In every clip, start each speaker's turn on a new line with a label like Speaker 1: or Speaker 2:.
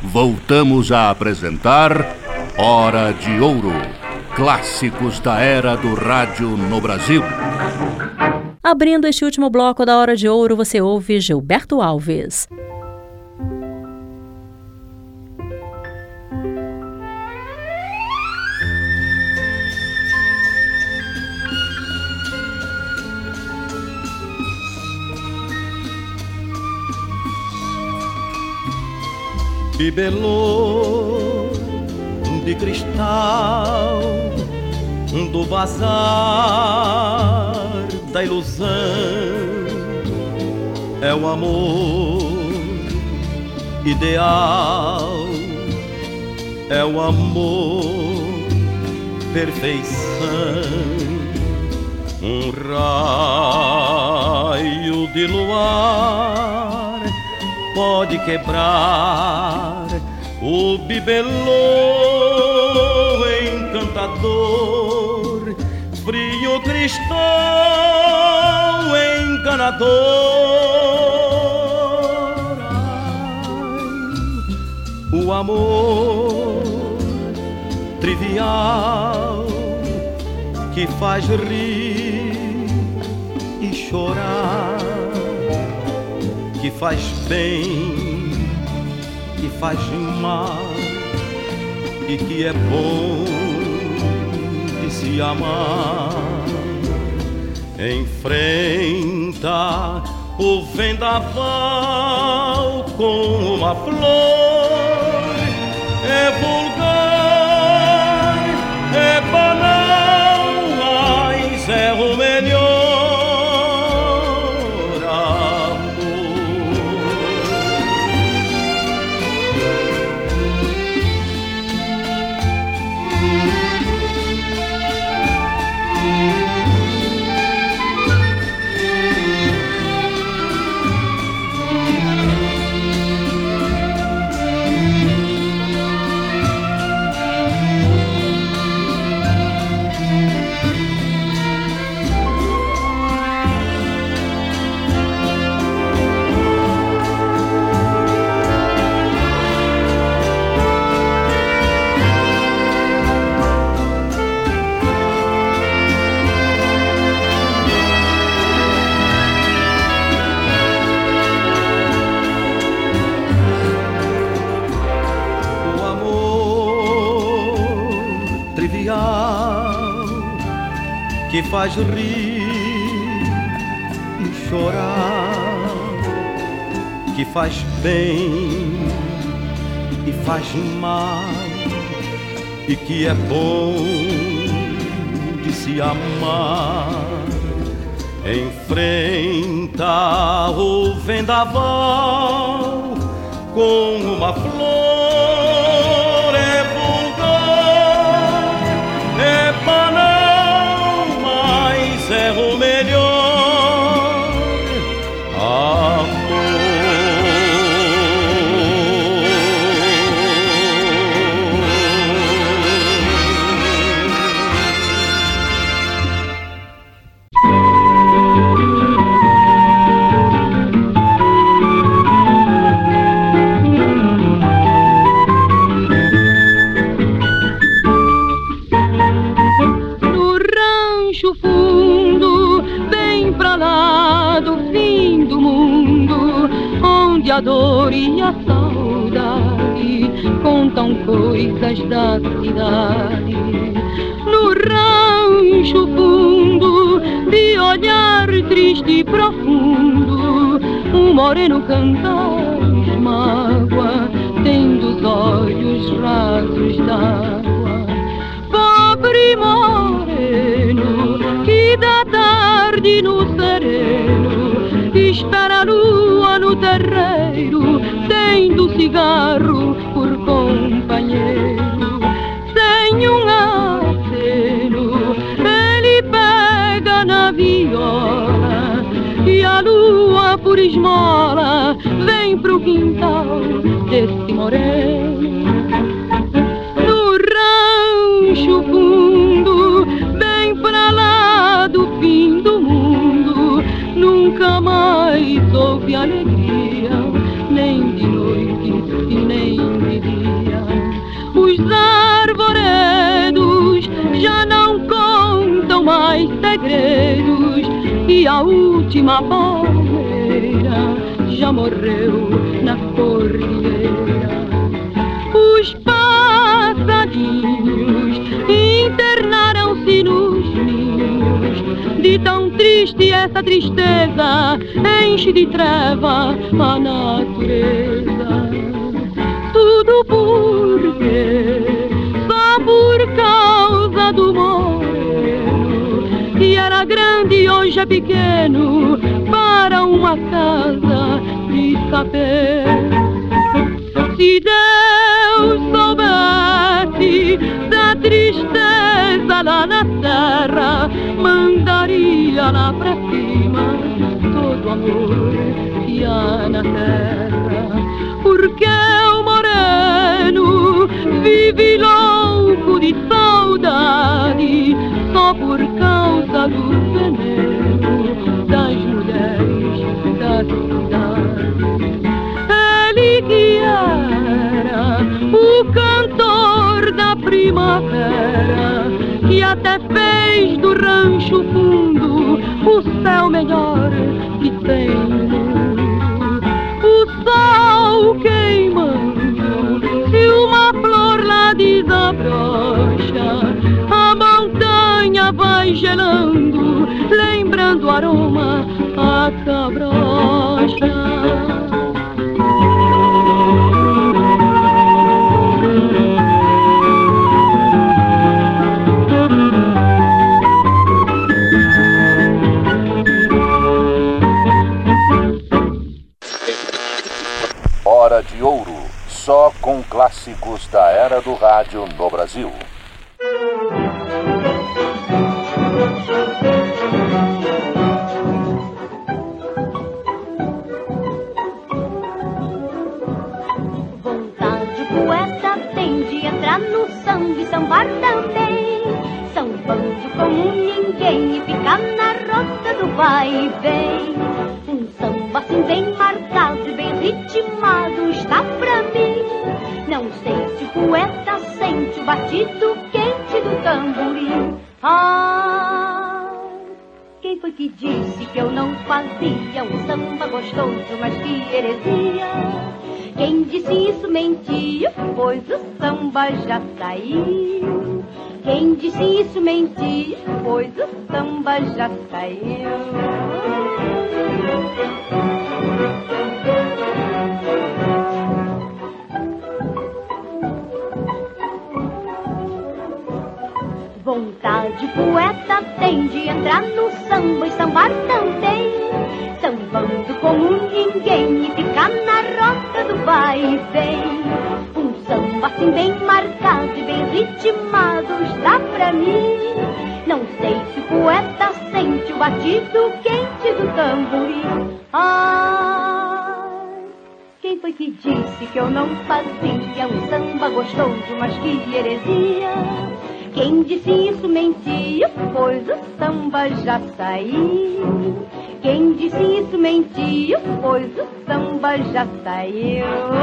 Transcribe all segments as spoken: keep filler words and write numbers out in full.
Speaker 1: voltamos a apresentar Hora de Ouro, clássicos da era do rádio no Brasil.
Speaker 2: Abrindo este último bloco da Hora de Ouro, você ouve Gilberto Alves.
Speaker 3: Bibelô de cristal do bazar da ilusão, é o amor ideal, é o amor perfeição. Um raio de luar pode quebrar o bibelô encantador, frio cristal enganador. Ai, o amor trivial que faz rir e chorar, que faz bem, que faz mal e que é bom de se amar. Enfrenta o vendaval com uma flor, é vulgar, é banal, mas é o melhor. Que faz rir e chorar, que faz bem e faz mal e que é bom de se amar. Enfrenta o vendaval com uma flor, é vulgar, é banal, é o melhor amor.
Speaker 4: No rancho fundo, bem pra lá do fim do mundo, onde a dor e a saudade contam coisas da cidade. No rancho fundo, de olhar triste e profundo, um moreno canta mágoa, tendo os olhos rasos d'água. Pobre moreno que da tarde no sereno espera a lua no terreiro, tendo cigarro por companheiro. Sem um aceno ele pega na viola e a lua por esmola vem pro quintal desse moreno. No rancho fundo, bem pra lá do fim do mundo, nunca mais houve alegria, nem de noite e nem de e a última palmeira já morreu na cordilheira. Os passarinhos internaram-se nos ninhos, de tão triste essa tristeza enche de treva a natureza. Tudo porque, só por causa do moreno, que era grande e hoje é pequeno para uma casa de sapé. Se Deus soubesse da tristeza lá na terra, mandaria lá pra cima todo o amor que há na terra. Porque o moreno vive louco de saudade só por causa do veneno das mulheres da cidade. Ele que era o cantor da primavera, que até fez do rancho fundo o céu melhor que tem no mundo. O sol queimando, se uma flor lá desabrocha, a montanha vai gelando, lembrando o aroma a cabrocha.
Speaker 1: Hora de Ouro, só com clássicos da era do rádio no Brasil.
Speaker 5: Vontade poeta tem de entrar no samba e sambar também, sambando como ninguém e ficar na rota do vai e vem. Um samba assim bem marcado e bem ritmado está pra mim. Não sei se o poeta sente o batido quente do tamborim. Ah, quem foi que disse que eu não fazia um samba gostoso, mas que heresia? Quem disse isso mentiu, pois o samba já saiu. Quem disse isso mentiu, pois o samba já saiu. Vontade poeta tem de entrar no samba e sambar também, sambando como ninguém e ficar na rota do vai e vem. Um samba assim bem marcado e bem ritmado está pra mim. Não sei se o poeta sente o batido quente do tamborim. Ah, quem foi que disse que eu não fazia um samba gostoso, mas que heresia? Quem disse isso mentiu, pois o samba já saiu. Quem disse isso mentiu, pois o samba já saiu.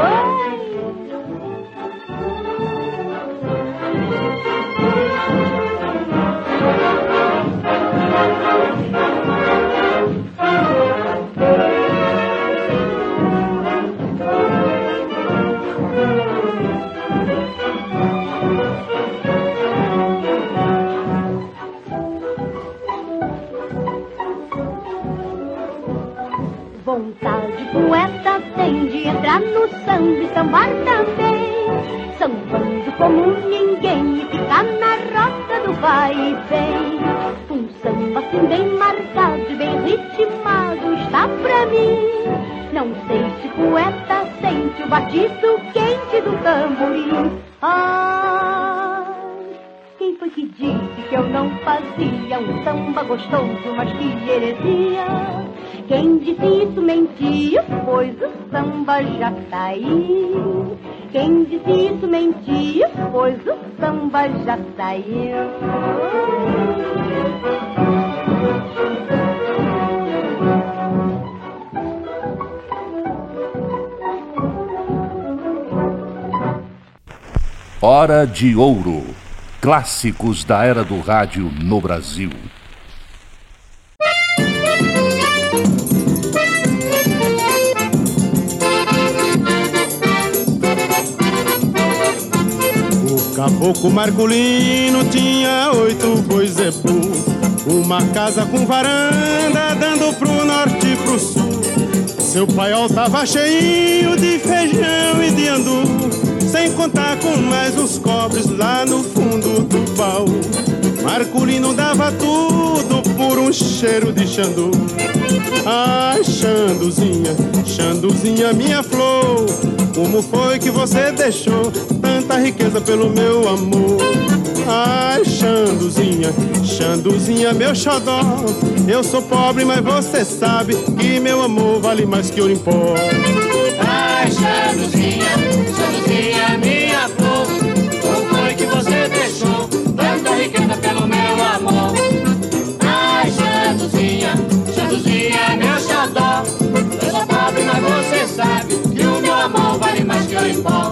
Speaker 5: Vontade poeta tem de entrar no samba e sambar também, sambando como ninguém e ficar na rota do vai e vem. Um samba assim bem marcado e bem ritmado está pra mim. Não sei se o poeta sente o batido quente do tamborim. Ah, quem foi que disse que eu não fazia um samba gostoso, mas que heresia? Quem disse isso mentiu, pois o samba já saiu. Quem disse isso mentiu, pois o samba já saiu.
Speaker 1: Hora de Ouro, clássicos da era do rádio no Brasil.
Speaker 6: caboclo Marculino tinha oito boi zebu, uma casa com varanda dando pro norte e pro sul. Seu paiol tava cheio de feijão e de andu, sem contar com mais uns cobres lá no fundo do baú. Marculino dava tudo por um cheiro de xandu. Ai, Xanduzinha, Xanduzinha, minha flor, como foi que você deixou tanta riqueza pelo meu amor? Ai, Xanduzinha, Xanduzinha, meu xodó, eu sou pobre, mas você sabe que meu amor vale mais que ouro em pó.
Speaker 3: Ai, Xanduzinha, Xanduzinha, minha flor, como foi que você deixou tanta riqueza pelo meu amor? Ai, Xanduzinha, Xanduzinha, meu xodó, eu sou pobre, mas você sabe que o meu amor vale mais que ouro em pó.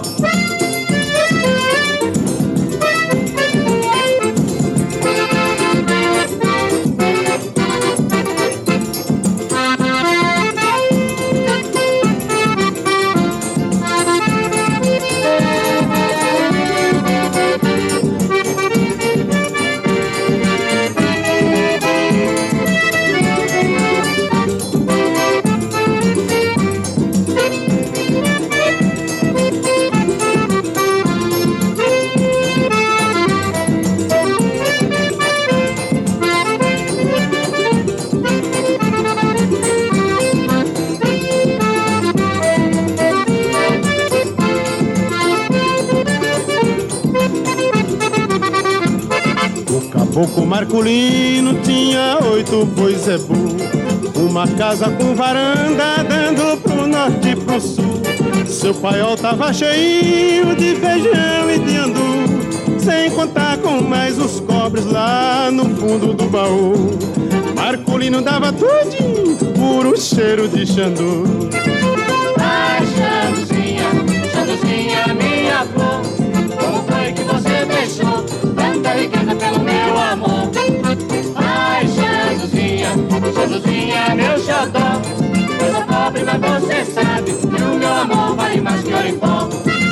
Speaker 6: Caboclo Marculino tinha oito boi zebu, uma casa com varanda dando pro norte e pro sul. Seu paiol tava cheio de feijão e de andu, sem contar com mais os cobres lá no fundo do baú. Marculino dava tudinho por um cheiro de xandu.
Speaker 3: Ai, Xanduzinha, Xanduzinha, minha flor, como foi que você deixou tanta riqueza pelo meu amor? Ai, Xanduzinha, Xanduzinha, meu xodó, eu sou pobre, mas você sabe que o meu amor vale mais que ouro em pó.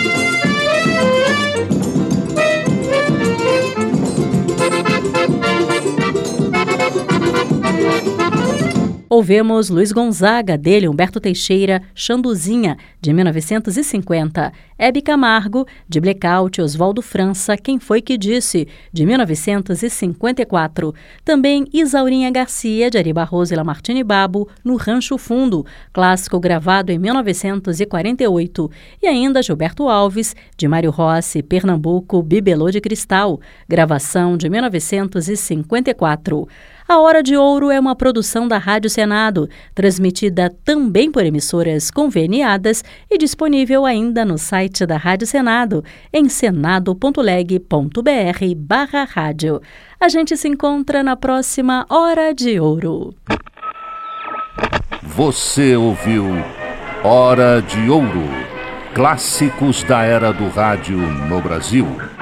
Speaker 2: Ouvemos Luiz Gonzaga, dele Humberto Teixeira, Xanduzinha, de mil novecentos e cinquenta. Hebe Camargo, de Blackout, Oswaldo França, Quem Foi Que Disse, de mil novecentos e cinquenta e quatro. Também Isaurinha Garcia, de Ari Barroso e Lamartine Babo, No Rancho Fundo, clássico gravado em mil novecentos e quarenta e oito. E ainda Gilberto Alves, de Mário Rossi, Pernambuco, Bibelô de Cristal, gravação de mil novecentos e cinquenta e quatro. A Hora de Ouro é uma produção da Rádio Senado, transmitida também por emissoras conveniadas e disponível ainda no site da Rádio Senado, em senado.leg.br barra rádio. A gente se encontra na próxima Hora de Ouro.
Speaker 1: Você ouviu Hora de Ouro, clássicos da era do rádio no Brasil.